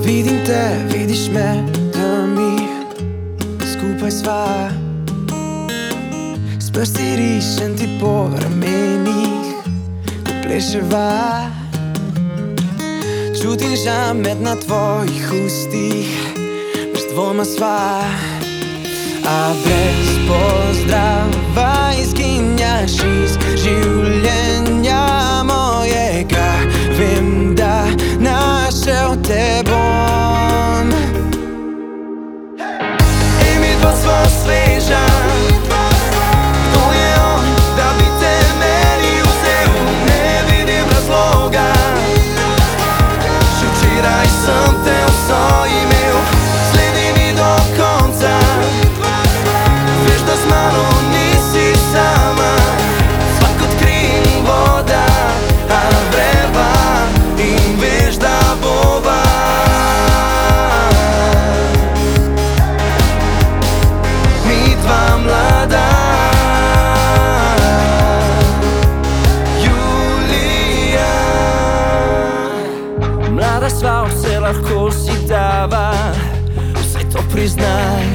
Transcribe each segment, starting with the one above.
Vidim te, vidiš me, da mi skupaj sva. S prsti rišem ti po ramenih, ko pleševa. Čutim žamet na tvojih ustih, brez dvoma sva. A brez pozdrava izginjaš iz življenja mojega. Vem, da našel te bom. Ej, midva sva sveža. Kdo je on, da bi te meni vzel? Ne vidim razloga. Še včeraj sem te vso imel. Sledi mi do konca. Veš, da z mano nisi sama. Sva kot kri in voda, a vreva. In veš, da bova. Midva mlada. Julija. Mlada sva, vse lahko si dava. Vse to priznaj.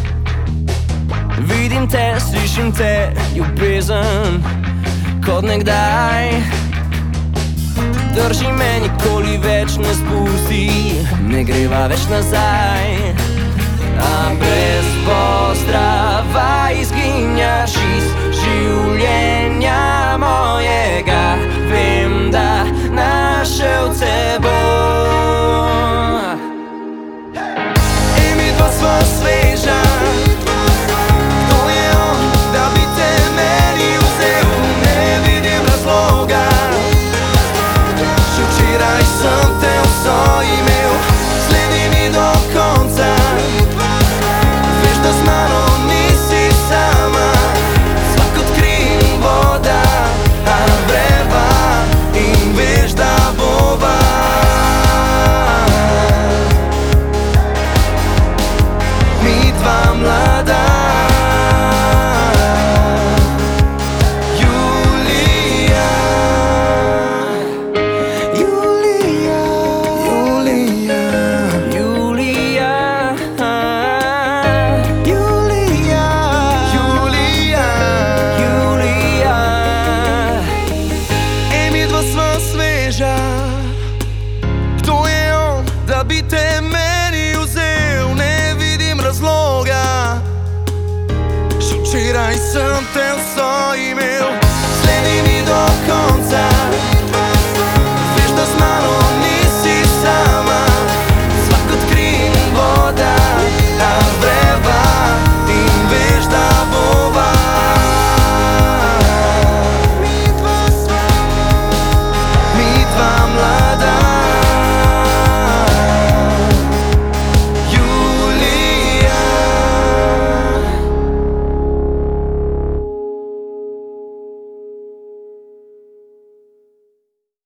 Vidim te, slišim te, ljubezen kot nekdaj. Drži me, nikoli več ne spusti, ne greva več nazaj. A brez pozdrava izginjaš iz življenja mojega. Vem, da našel te bom. Ej, midva sva sveža. Sem te vso imel, sledi mi do konca. Veš, da z mano nisi sama. Sva kot kri in voda, a vreva. In veš, da bova. Midva mlada. Kdo je on, da bi te meni vzel? Ne vidim razloga. Še včeraj sem te